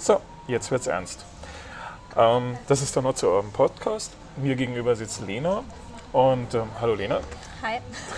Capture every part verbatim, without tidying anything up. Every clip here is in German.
So, jetzt wird's ernst. Ähm, das ist der Not zu eurem Podcast. Mir gegenüber sitzt Lena. Und ähm, hallo Lena. Hi.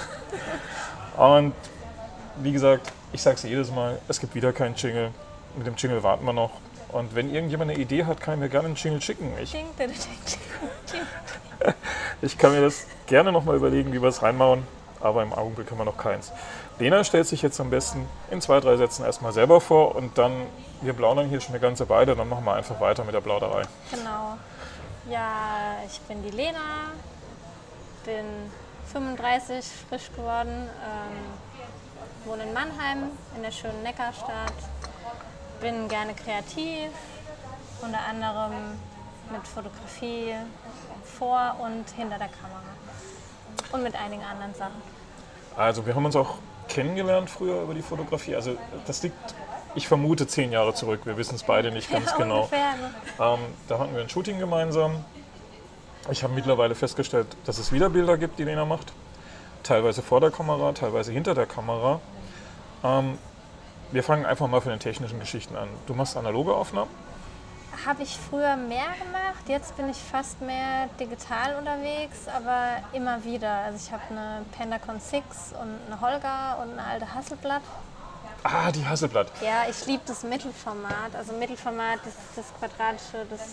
Und wie gesagt, ich sage es jedes Mal, es gibt wieder keinen Jingle. Mit dem Jingle warten wir noch. Und wenn irgendjemand eine Idee hat, kann ich mir gerne einen Jingle schicken. Ich, Ding, ding, ding, ding. ich kann mir das gerne nochmal überlegen, wie wir es reinmachen. Aber im Augenblick haben wir noch keins. Lena stellt sich jetzt am besten in zwei, drei Sätzen erstmal selber vor und dann, wir plaudern hier schon eine ganze Weile, dann machen wir einfach weiter mit der Plauderei. Genau. Ja, ich bin die Lena, bin fünfunddreißig, frisch geworden, ähm, wohne in Mannheim, in der schönen Neckarstadt, bin gerne kreativ, unter anderem mit Fotografie vor und hinter der Kamera und mit einigen anderen Sachen. Also wir haben uns auch kennengelernt früher über die Fotografie. Also das liegt, ich vermute, zehn Jahre zurück. Wir wissen es beide nicht ganz Ja, genau. ungefähr, ne? Ähm, da hatten wir ein Shooting gemeinsam. Ich habe mittlerweile festgestellt, dass es wieder Bilder gibt, die Lena macht. Teilweise vor der Kamera, teilweise hinter der Kamera. Ähm, wir fangen einfach mal von den technischen Geschichten an. Du machst analoge Aufnahmen? Habe ich früher mehr gemacht, jetzt bin ich fast mehr digital unterwegs, aber immer wieder. Also ich habe eine Pentacon sechs und eine Holga und eine alte Hasselblad. Ah, die Hasselblad. Ja, ich liebe das Mittelformat. Also Mittelformat, das, das quadratische, das...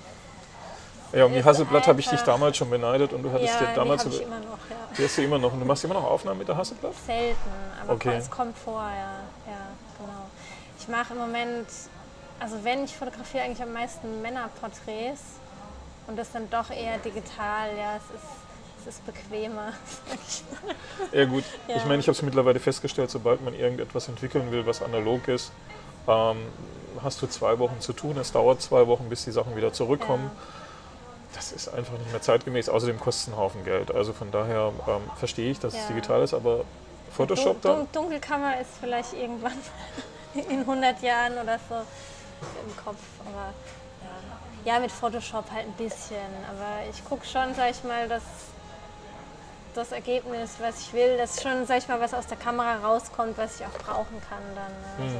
Ja, um die ist Hasselblad habe ich dich einfach- damals schon beneidet und du hattest Ja, dir die damals... habe ich immer noch, ja. Die hast du immer noch. Und du machst immer noch Aufnahmen mit der Hasselblad? Selten, aber Okay. es kommt vor, ja. Ja, genau. Ich mache im Moment, also wenn ich fotografiere, eigentlich am meisten Männerporträts und das dann doch eher digital, ja, es ist, es ist bequemer. sag ich mal. Ja gut, Ja. ich meine, ich habe es mittlerweile festgestellt, sobald man irgendetwas entwickeln will, was analog ist, ähm, hast du zwei Wochen zu tun. Es dauert zwei Wochen, bis die Sachen wieder zurückkommen. Das ist einfach nicht mehr zeitgemäß. Außerdem kostet es einen Haufen Geld. Also von daher ähm, verstehe ich, dass es Ja. digital ist, aber Photoshop Dun- dann? Dun- Dunkelkammer ist vielleicht irgendwann in hundert Jahren oder so im Kopf, aber ja. Ja, mit Photoshop halt ein bisschen, aber ich gucke schon, sag ich mal, dass das Ergebnis, was ich will, dass schon, sag ich mal, was aus der Kamera rauskommt, was ich auch brauchen kann dann. ne? Also, Hm.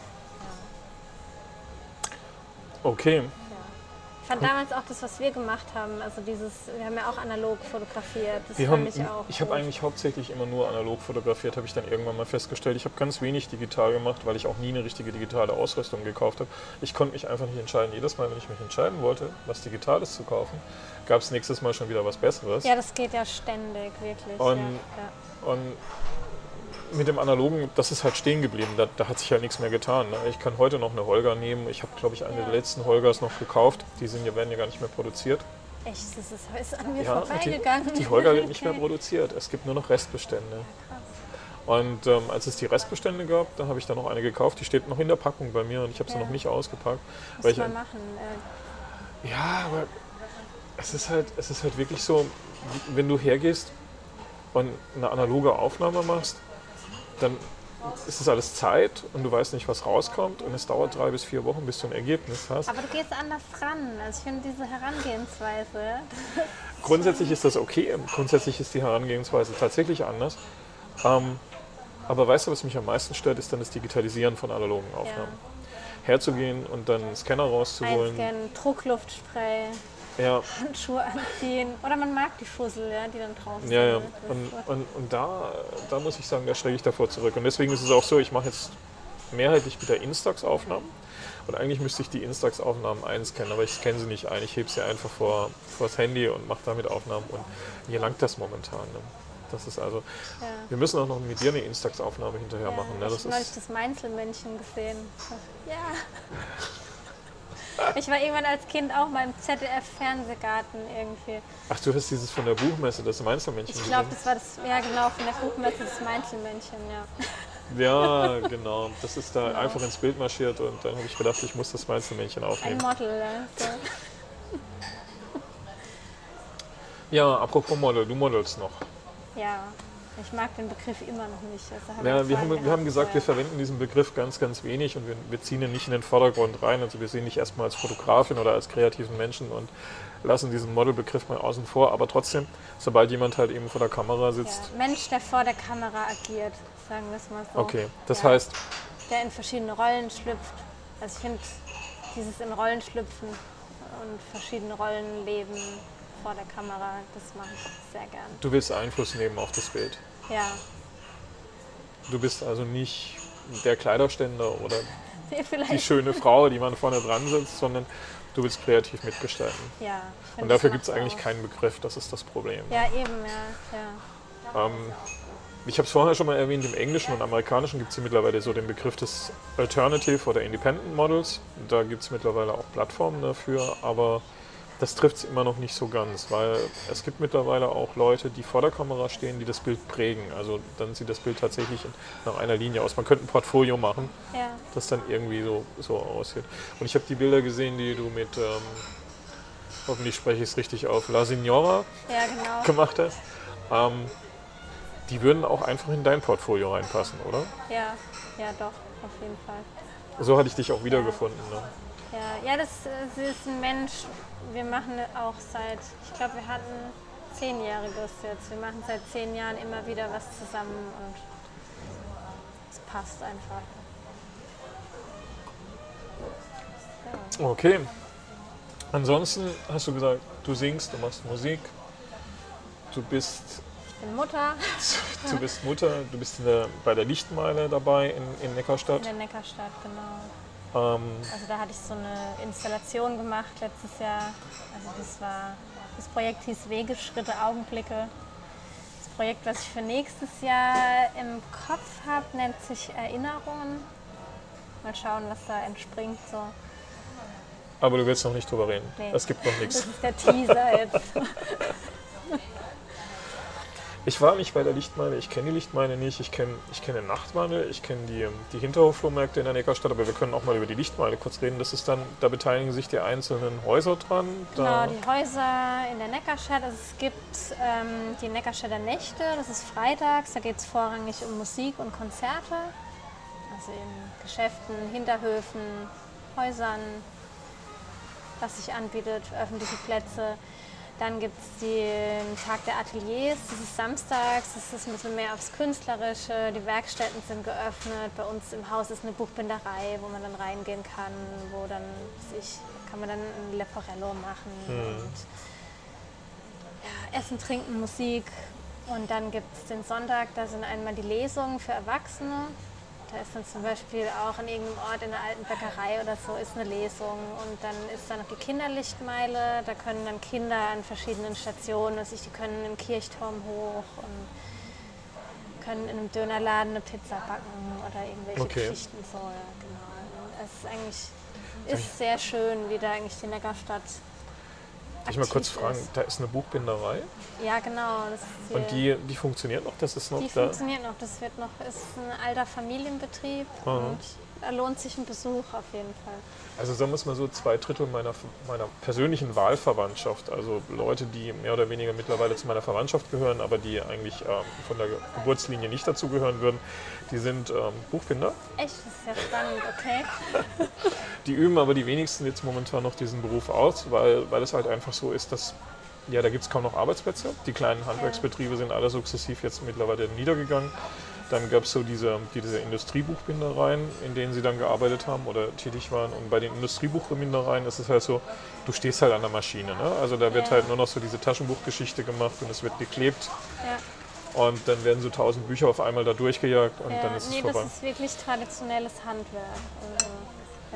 Okay. ja. Ich fand damals auch das, was wir gemacht haben, also dieses, wir haben ja auch analog fotografiert, das Wir fand haben, ich auch ich habe gut. eigentlich hauptsächlich immer nur analog fotografiert, habe ich dann irgendwann mal festgestellt. Ich habe ganz wenig digital gemacht, weil ich auch nie eine richtige digitale Ausrüstung gekauft habe. Ich konnte mich einfach nicht entscheiden. Jedes Mal, wenn ich mich entscheiden wollte, was Digitales zu kaufen, gab es nächstes Mal schon wieder was Besseres. Ja, das geht ja ständig, wirklich. Und- ja, ja. Und mit dem Analogen, das ist halt stehen geblieben. Da, da hat sich halt nichts mehr getan. Ne? Ich kann heute noch eine Holga nehmen. Ich habe, glaube ich, eine Ja. der letzten Holgas noch gekauft. Die sind, ja- werden ja gar nicht mehr produziert. Echt, das ist, ist an mir Ja, und vorbeigegangen. die, die Holga wird nicht mehr Okay. produziert. Es gibt nur noch Restbestände. Und ähm, als es die Restbestände gab, da habe ich dann noch eine gekauft. Die steht noch in der Packung bei mir und ich habe sie Ja. noch nicht ausgepackt. Muss Weil ich, mal machen. Äh, ja, aber es ist, halt, es ist halt wirklich so, wenn du hergehst und eine analoge Aufnahme machst, dann ist das alles Zeit und du weißt nicht, was rauskommt und es dauert drei bis vier Wochen, bis du ein Ergebnis hast. aber du gehst anders ran. Also ich finde diese Herangehensweise. Grundsätzlich ist das okay, grundsätzlich ist die Herangehensweise tatsächlich anders. Ähm, aber weißt du, was mich am meisten stört, ist dann das Digitalisieren von analogen Aufnahmen. Herzugehen und dann einen Scanner rauszuholen. Einscannen, Druckluftspray, Ja, Handschuhe anziehen. Oder man mag die Fussel, ja, die dann draußen ja, ja. sind. Das Und, ist- und, und da, da muss ich sagen, da schrecke ich davor zurück. Und deswegen ist es auch so, ich mache jetzt mehrheitlich wieder Instax-Aufnahmen. Und eigentlich müsste ich die Instax-Aufnahmen einscannen, aber ich scanne sie nicht ein. Ich hebe sie einfach vor, vor das Handy und mache damit Aufnahmen. Und mir langt das momentan. Ne? Das ist also, ja. wir müssen auch noch mit dir eine Instax-Aufnahme hinterher Ja, machen. Ne? ich Das habe neulich ist, das Mainzelmännchen gesehen. Ja. Ich war irgendwann als Kind auch mal im Z D F-Fernsehgarten irgendwie. ach, du hast dieses von der Buchmesse, das Mainzelmännchen Ich glaube, gesehen? das war das, ja genau, von der Buchmesse das Mainzelmännchen, ja. Ja, genau. Das ist da einfach ins Bild marschiert und dann habe ich gedacht, ich muss das Mainzelmännchen Ein aufnehmen. Model, ja. So. Ja, apropos Model, du modelst noch. Ja, ich mag den Begriff immer noch nicht. Also hab Ja, ich wir, vorhin haben, wir haben gehabt, gesagt, ja. wir verwenden diesen Begriff ganz, ganz wenig und wir, wir ziehen ihn nicht in den Vordergrund rein. Also wir sehen dich erstmal als Fotografin oder als kreativen Menschen und lassen diesen Modelbegriff mal außen vor. Aber trotzdem, sobald jemand halt eben vor der Kamera sitzt, Ja, Mensch, der vor der Kamera agiert, sagen wir es mal so. okay, das Ja. heißt, Der in verschiedene Rollen schlüpft. Also ich finde, dieses in Rollen schlüpfen und verschiedene Rollen leben vor der Kamera, das mache ich sehr gern. Du willst Einfluss nehmen auf das Bild. Ja. Du bist also nicht der Kleiderständer oder Nee, vielleicht. die schöne Frau, die man vorne dran sitzt, sondern du willst kreativ mitgestalten. Ja. Und dafür gibt es eigentlich keinen Begriff, das ist das Problem. Ja, eben, ja. ja. Ähm, ich habe es vorher schon mal erwähnt, im Englischen und Amerikanischen gibt es mittlerweile so den Begriff des Alternative oder Independent Models. Da gibt es mittlerweile auch Plattformen dafür, aber das trifft es immer noch nicht so ganz, weil es gibt mittlerweile auch Leute, die vor der Kamera stehen, die das Bild prägen. Also dann sieht das Bild tatsächlich nach einer Linie aus. Man könnte ein Portfolio machen, ja. das dann irgendwie so, so aussieht. Und ich habe die Bilder gesehen, die du mit, ähm, hoffentlich spreche ich es richtig auf, La Signora ja, genau. gemacht hast. Ähm, die würden auch einfach in dein Portfolio reinpassen, oder? Ja, ja doch, auf jeden Fall. So hatte ich dich auch wiedergefunden. Ne? Ja, ja das, sie ist ein Mensch, wir machen auch seit, ich glaube wir hatten zehnjähriges jetzt, wir machen seit zehn Jahren immer wieder was zusammen und es passt einfach. Ja. Okay. Ansonsten hast du gesagt, du singst, du machst Musik, du bist... Ich bin Mutter. Du bist Mutter, du bist in der, bei der Lichtmeile dabei in, in Neckarstadt. In der Neckarstadt, genau. Ähm, also da hatte ich so eine Installation gemacht letztes Jahr. Also das war, das Projekt hieß Wegeschritte, Augenblicke. Das Projekt, was ich für nächstes Jahr im Kopf habe, nennt sich Erinnerungen. Mal schauen, was da entspringt. So. Aber du willst noch nicht drüber reden. Nee. Es gibt noch nichts. Das ist der Teaser jetzt. Ich war nicht bei der Lichtmeile, ich kenne die Lichtmeile nicht, ich kenne ich kenn den Nachtwandel, ich kenne die, die Hinterhofflohmärkte in der Neckarstadt, aber wir können auch mal über die Lichtmeile kurz reden. Das ist dann, da beteiligen sich die einzelnen Häuser dran. Da Genau, die Häuser in der Neckarstadt. Also es gibt ähm, die Neckarstädter Nächte, das ist freitags, da geht es vorrangig um Musik und Konzerte. Also in Geschäften, Hinterhöfen, Häusern, was sich anbietet, öffentliche Plätze. Dann gibt es den Tag der Ateliers, das ist samstags, das ist ein bisschen mehr aufs Künstlerische, die Werkstätten sind geöffnet, bei uns im Haus ist eine Buchbinderei, wo man dann reingehen kann, wo dann sich, kann man dann ein Leporello machen Mhm. und ja, Essen, Trinken, Musik. Und dann gibt es den Sonntag, da sind einmal die Lesungen für Erwachsene. Da ist dann zum Beispiel auch an irgendeinem Ort in einer alten Bäckerei oder so ist eine Lesung. Und dann ist da noch die Kinderlichtmeile. Da können dann Kinder an verschiedenen Stationen, also die können im Kirchturm hoch und können in einem Dönerladen eine Pizza backen oder irgendwelche Okay. Geschichten. So, ja, genau. Und es ist eigentlich ist sehr schön, wie da eigentlich die Neckarstadt Darf ich mal kurz aktiv fragen, ist. da ist eine Buchbinderei Ja, genau. Das ist und hier- die, die funktioniert noch, das ist noch Die da? funktioniert noch, das wird noch, ist ein alter Familienbetrieb Mhm. und da lohnt sich ein Besuch auf jeden Fall. Also sagen wir es mal so, zwei Drittel meiner, meiner persönlichen Wahlverwandtschaft, also Leute, die mehr oder weniger mittlerweile zu meiner Verwandtschaft gehören, aber die eigentlich ähm, von der Ge- Geburtslinie nicht dazugehören würden, die sind ähm, Buchbinder. Echt, das ist ja spannend, okay. Die üben aber die wenigsten jetzt momentan noch diesen Beruf aus, weil, weil es halt einfach so ist, dass ja, da gibt es kaum noch Arbeitsplätze. Die kleinen Handwerksbetriebe sind alle sukzessiv jetzt mittlerweile niedergegangen. Dann gab es so diese, diese Industriebuchbindereien, in denen sie dann gearbeitet haben oder tätig waren. Und bei den Industriebuchbindereien ist es halt so, du stehst halt an der Maschine. Ne? Also da wird Ja. halt nur noch so diese Taschenbuchgeschichte gemacht und es wird geklebt. Ja, Und dann werden so tausend Bücher auf einmal da durchgejagt und ja. dann ist Nee, es vorbei. das ist wirklich traditionelles Handwerk. Also, ja.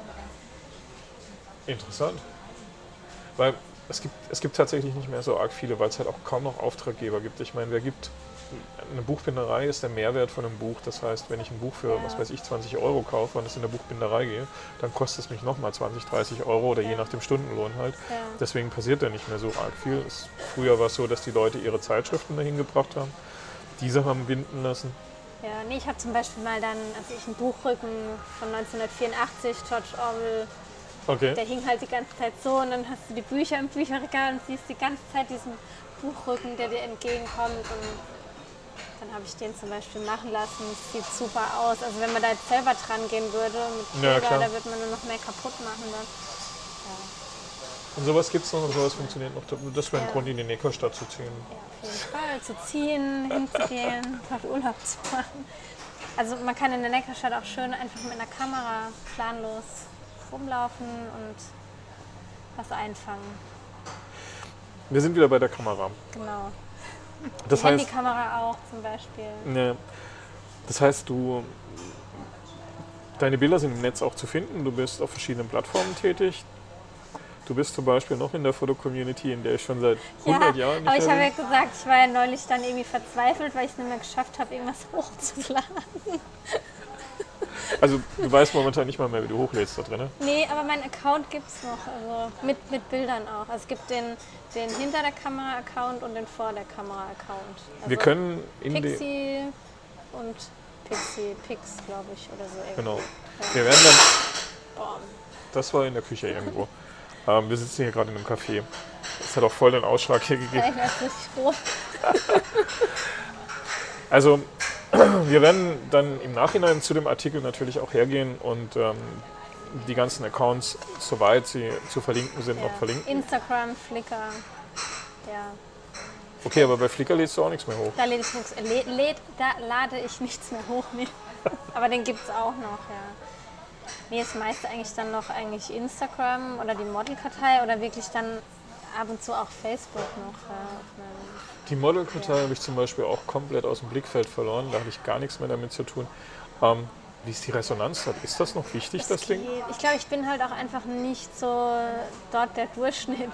Interessant. Weil es gibt, es gibt tatsächlich nicht mehr so arg viele, weil es halt auch kaum noch Auftraggeber gibt. Ich meine, wer gibt eine Buchbinderei ist der Mehrwert von einem Buch. Das heißt, wenn ich ein Buch für, Ja. was weiß ich, zwanzig Euro kaufe und es in der Buchbinderei gehe, dann kostet es mich nochmal zwanzig, dreißig Euro oder je Ja. nach dem Stundenlohn halt. Ja. Deswegen passiert da nicht mehr so arg viel. Es, früher war es so, dass die Leute ihre Zeitschriften dahin gebracht haben. Diese haben binden lassen. Ja, nee, ich habe zum Beispiel mal dann, also ich einen Buchrücken von neunzehnhundertvierundachtzig, George Orwell, Okay. der hing halt die ganze Zeit so und dann hast du die Bücher im Bücherregal und siehst die ganze Zeit diesen Buchrücken, der dir entgegenkommt und dann habe ich den zum Beispiel machen lassen. Es sieht super aus. Also wenn man da jetzt selber dran gehen würde mit Ja, Kleber, klar. da würde man nur noch mehr kaputt machen dann. Und sowas gibt es noch und sowas funktioniert noch. Das wäre ein Ja. Grund, in die Neckarstadt zu ziehen. Ja, auf jeden Fall. Zu ziehen, hinzugehen, dort Urlaub zu machen. Also man kann in der Neckarstadt auch schön einfach mit einer Kamera planlos rumlaufen und was einfangen. Wir sind wieder bei der Kamera. Genau. Das Die heißt, Handykamera auch zum Beispiel. ne, das heißt, du, deine Bilder sind im Netz auch zu finden. Du bist auf verschiedenen Plattformen tätig. Du bist zum Beispiel noch in der Foto-Community, in der ich schon seit hundert Ja, Jahren nicht aber ich mehr habe ja bin. gesagt, ich war ja neulich dann irgendwie verzweifelt, weil ich es nicht mehr geschafft habe, irgendwas hochzuladen. Also du weißt momentan nicht mal mehr, wie du hochlädst da drin. Nee, aber mein Account gibt es noch, also mit, mit Bildern auch. Also es gibt den, den hinter der Kamera-Account und den vor der Kamera-Account. Also Wir können in die, Pixie und Pixie, Pix, glaube ich, oder so irgendwie. genau. Ja. Wir werden dann, Boah. das war in der Küche irgendwo. Ähm, wir sitzen hier gerade in einem Café. Das hat auch voll den Ausschlag hier gegeben. Ja, ich war richtig froh. Also wir werden dann im Nachhinein zu dem Artikel natürlich auch hergehen und ähm, die ganzen Accounts, soweit sie zu verlinken sind, Ja. noch verlinken. Instagram, Flickr, ja. Okay, aber bei Flickr lädst du auch nichts mehr hoch. Da, läd ich nichts, läd, läd, da lade ich nichts mehr hoch. Nee. Aber den gibt es auch noch, ja. Nee, das meiste eigentlich dann noch eigentlich Instagram oder die Modelkartei oder wirklich dann ab und zu auch Facebook noch. Ja, auf meinem Die Modelkartei habe ich zum Beispiel auch komplett aus dem Blickfeld verloren. Da habe ich gar nichts mehr damit zu tun. Ähm, wie ist die Resonanz dort? Ist das noch wichtig, das Ding? geht. Ich glaube, ich bin halt auch einfach nicht so dort der Durchschnitt.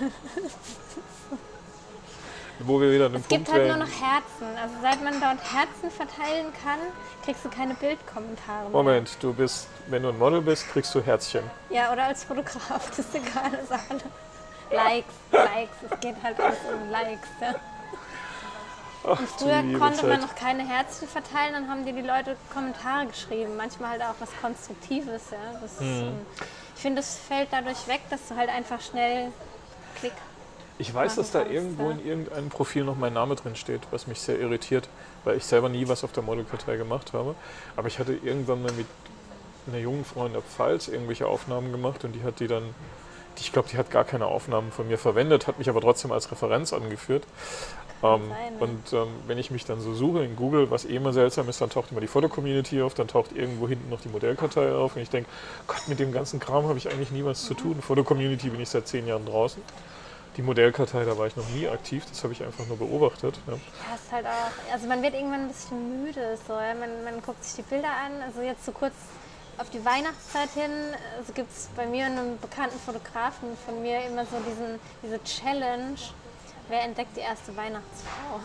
Wo wir wieder an dem Es gibt Punkt halt nur wären. noch Herzen. Also seit man dort Herzen verteilen kann, kriegst du keine Bildkommentare mehr. Moment, du bist, wenn du ein Model bist, kriegst du Herzchen. Ja, oder als Fotograf, das ist egal, das ist alle. Likes, Likes, es geht halt alles um Likes. Ja. Ach, Und du früher liebe konnte man Zeit. noch keine Herzchen verteilen, dann haben dir die Leute Kommentare geschrieben. Manchmal halt auch was Konstruktives. Ja. Das ist, ähm, ich finde, es fällt dadurch weg, dass du halt einfach schnell klick. Ich weiß, dass da kannst, irgendwo ja. in irgendeinem Profil noch mein Name drin steht, was mich sehr irritiert, weil ich selber nie was auf der Modelkartei gemacht habe. Aber ich hatte irgendwann mal mit einer jungen Frau in der Pfalz irgendwelche Aufnahmen gemacht und die hat die dann, ich glaube, die hat gar keine Aufnahmen von mir verwendet, hat mich aber trotzdem als Referenz angeführt. Ähm, sein, ne? und ähm, wenn ich mich dann so suche in Google, was eh immer seltsam ist, dann taucht immer die Foto-Community auf, dann taucht irgendwo hinten noch die Modellkartei auf und ich denke, Gott, mit dem ganzen Kram habe ich eigentlich nie was zu tun. Foto-Community bin ich seit zehn Jahren draußen. Die Modellkartei, da war ich noch nie aktiv, das habe ich einfach nur beobachtet. Ja. Ja, ist halt auch, also man wird irgendwann ein bisschen müde. So, ja? man, man guckt sich die Bilder an, also jetzt so kurz auf die Weihnachtszeit hin, also gibt es bei mir und einem bekannten Fotografen von mir immer so diesen, diese Challenge, wer entdeckt die erste Weihnachtsfrau?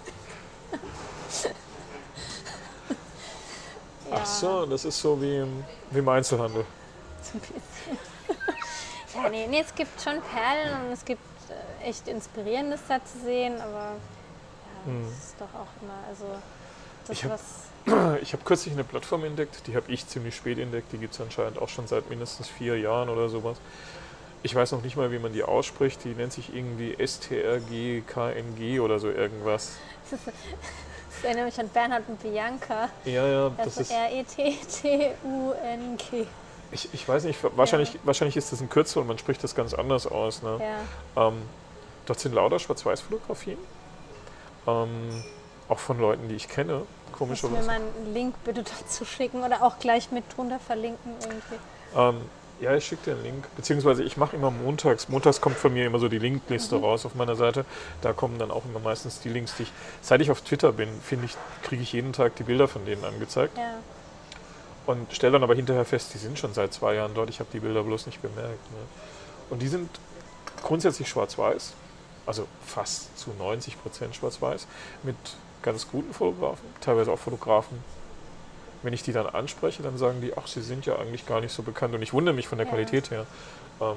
Ja, Ach so, das ist so wie im, wie im Einzelhandel. so ein bisschen. Ja, nee, nee, es gibt schon Perlen und es gibt äh, echt Inspirierendes da zu sehen, aber ja, Hm. das ist doch auch immer, also das Ich hab- was, Ich habe kürzlich eine Plattform entdeckt, die habe ich ziemlich spät entdeckt, die gibt es anscheinend auch schon seit mindestens vier Jahren oder sowas. Ich weiß noch nicht mal, wie man die ausspricht, die nennt sich irgendwie S T R G K N G oder so irgendwas. das, ist, das erinnert mich an Bernhard und Bianca, Ja, ja, das also ist, R E T T U N G. ich, ich weiß nicht, wahrscheinlich, wahrscheinlich ist das ein Kürzel und man spricht das ganz anders aus. Ne? Ja, Ähm, dort sind lauter Schwarz-Weiß-Fotografien, ähm, auch von Leuten, die ich kenne, musst du mir komischerweise. mal einen Link bitte dazu schicken oder auch gleich mit drunter verlinken irgendwie. Ähm, ja, ich schicke dir einen Link. Beziehungsweise ich mache immer montags. Montags kommt von mir immer so die Linkliste Mhm. raus auf meiner Seite. Da kommen dann auch immer meistens die Links, die ich. Seit ich auf Twitter bin, finde ich, kriege ich jeden Tag die Bilder von denen angezeigt. Ja, Und stelle dann aber hinterher fest, die sind schon seit zwei Jahren dort. Ich habe die Bilder bloß nicht bemerkt. Ne? Und die sind grundsätzlich schwarz-weiß. Also fast zu neunzig Prozent schwarz-weiß. Mit ganz guten Fotografen, teilweise auch Fotografen. Wenn ich die dann anspreche, dann sagen die, ach, sie sind ja eigentlich gar nicht so bekannt. Und ich wundere mich von der Ja. Qualität her. Ähm,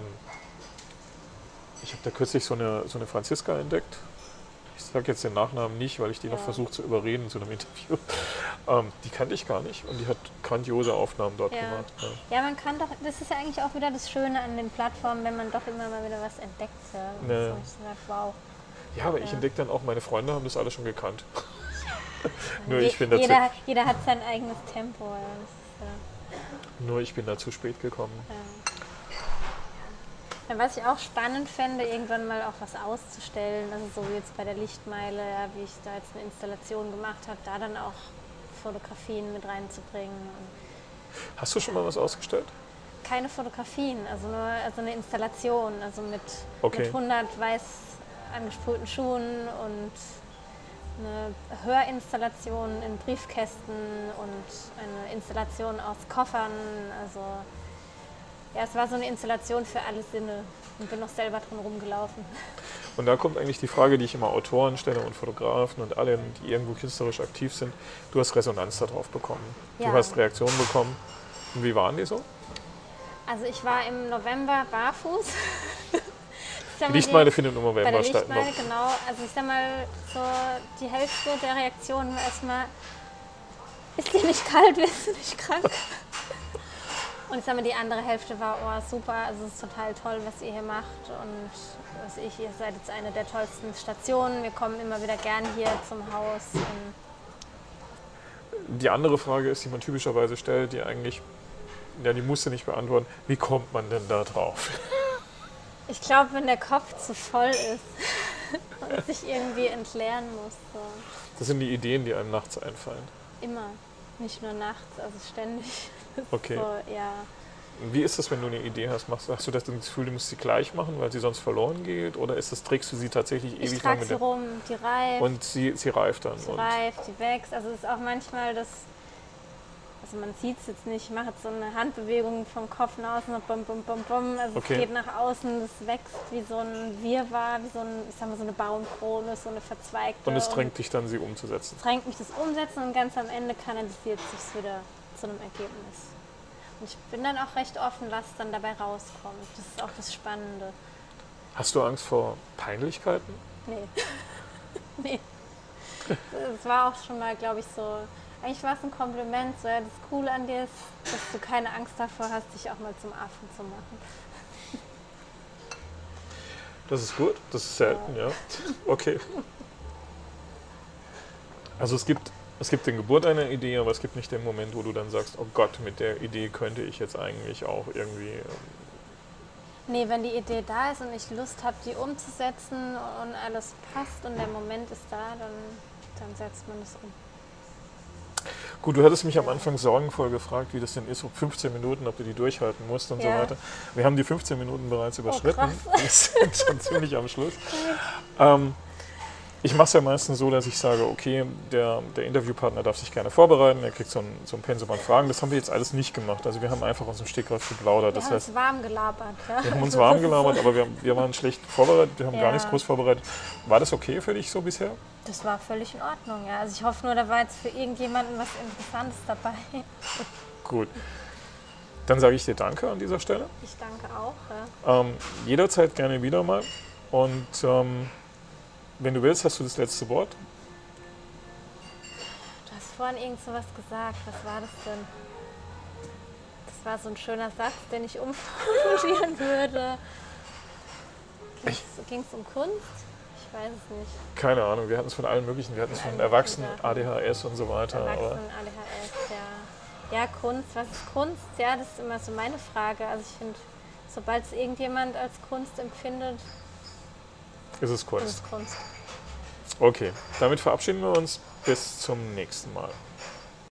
ich habe da kürzlich so eine, so eine Franziska entdeckt. Ich sage jetzt den Nachnamen nicht, weil ich die noch Ja. versuche zu überreden zu einem Interview. Ähm, die kannte ich gar nicht und die hat grandiose Aufnahmen dort Ja. gemacht. Ja. ja, man kann doch, das ist ja eigentlich auch wieder das Schöne an den Plattformen, wenn man doch immer mal wieder was entdeckt. Ja. Und Ja. so, ich sag, wow. Ja, aber ich Ja. entdecke dann auch, meine Freunde haben das alle schon gekannt. Nur Je- ich, bin dazu, jeder, jeder hat sein eigenes Tempo. Ja. Das ist, nur ich bin da zu spät gekommen. ja, ja. Ja, was ich auch spannend fände, irgendwann mal auch was auszustellen, also so wie jetzt bei der Lichtmeile, ja, wie ich da jetzt eine Installation gemacht habe, da dann auch Fotografien mit reinzubringen. Und Hast du schon mal was ausgestellt? keine Fotografien, also nur also eine Installation, also mit, Okay. mit hundert weiß angesprühten Schuhen und eine Hörinstallation in Briefkästen und eine Installation aus Koffern. Also ja, es war so eine Installation für alle Sinne und bin noch selber drin rumgelaufen. Und da kommt eigentlich die Frage, die ich immer Autoren stelle und Fotografen und alle, die irgendwo künstlerisch aktiv sind. Du hast Resonanz darauf bekommen. Ja. Du hast Reaktionen bekommen. Und wie waren die so? Also ich war im November barfuß. Ich sag Die mal, Lichtmeile findet im Bei November der statt. Lichtmeile, genau. Also ich sag mal, so die Hälfte der Reaktionen war erstmal, ist dir nicht kalt, wirst du nicht krank? Und ich sag mal, die andere Hälfte war, oh super, also es ist total toll, was ihr hier macht. Und was ich, ihr seid jetzt eine der tollsten Stationen. Wir kommen immer wieder gern hier zum Haus. Und Die andere Frage ist, die man typischerweise stellt, die eigentlich, ja, die musst du nicht beantworten. Wie kommt man denn da drauf? ich glaube, wenn der Kopf zu voll ist und sich irgendwie entleeren muss. So. Das sind die Ideen, die einem nachts einfallen. Immer. Nicht nur nachts, also ständig. Okay. So, ja. Wie ist das, wenn du eine Idee hast? Machst, hast du das Gefühl, du musst sie gleich machen, weil sie sonst verloren geht? Oder ist das, trägst du sie tatsächlich Ich ewig lang trage mit sie der... rum, die reift, Und sie, sie reift dann. sie Und reift, die wächst. Also es ist auch manchmal das, also man sieht es jetzt nicht, ich mache jetzt so eine Handbewegung vom Kopf nach außen, so bum, bum, bum, bum. Also Okay. es geht nach außen, es wächst wie so ein Wirrwarr, wie so, ein, ich sag mal, so eine Baumkrone, so eine verzweigte. und es drängt dich dann, sie umzusetzen. drängt mich das Umsetzen und ganz am Ende kanalisiert sich wieder zu einem Ergebnis. Und ich bin dann auch recht offen, was dann dabei rauskommt. Das ist auch das Spannende. Hast du Angst vor Peinlichkeiten? Nee. nee. Es war auch schon mal, glaube ich, so. Eigentlich war es ein Kompliment. So, ja, das Coole an dir ist, dass du keine Angst davor hast, dich auch mal zum Affen zu machen. Das ist gut, das ist selten, ja. Okay. Also es gibt, es gibt den Geburt einer Idee, aber es gibt nicht den Moment, wo du dann sagst, oh Gott, mit der Idee könnte ich jetzt eigentlich auch irgendwie... ähm, Nee, wenn die Idee da ist und ich Lust habe, die umzusetzen und alles passt und der Moment ist da, dann, dann setzt man das um. Gut, du hattest mich am Anfang sorgenvoll gefragt, wie das denn ist, ob fünfzehn Minuten, ob du die durchhalten musst und Ja. so weiter. Wir haben die fünfzehn Minuten bereits überschritten. krass. Wir sind schon ziemlich am Schluss. Ähm, ich mache es ja meistens so, dass ich sage, okay, der, der Interviewpartner darf sich gerne vorbereiten, er kriegt so ein, so ein Pensum an Fragen. Das haben wir jetzt alles nicht gemacht. Also wir haben einfach aus dem Stegreif geplaudert. Wir Das haben heißt, uns warm gelabert. Ja? wir haben uns Also warm das ist gelabert, so- aber wir, wir waren schlecht vorbereitet, wir haben gar Ja. nichts groß vorbereitet. War das okay für dich so bisher? Das war völlig in Ordnung, ja. Also ich hoffe nur, da war jetzt für irgendjemanden was Interessantes dabei. Gut. Dann sage ich dir Danke an dieser Stelle. Ich danke auch. Ja. Ähm, jederzeit gerne wieder mal. Und ähm, wenn du willst, hast du das letzte Wort. Du hast vorhin irgend so was gesagt. Was war das denn? Das war so ein schöner Satz, den ich umformulieren würde. Ging es um Kunst? Ich weiß es nicht. Keine Ahnung, wir hatten es von allen möglichen. Wir hatten es von Allen Erwachsenen, möglichen A D H S und so weiter. Aber Erwachsenen, A D H S, ja. Ja, Kunst. Was ist Kunst? Ja, das ist immer so meine Frage. Also ich finde, sobald es irgendjemand als Kunst empfindet, ist es ist Kunst. es Kunst. Okay, damit verabschieden wir uns. Bis zum nächsten Mal.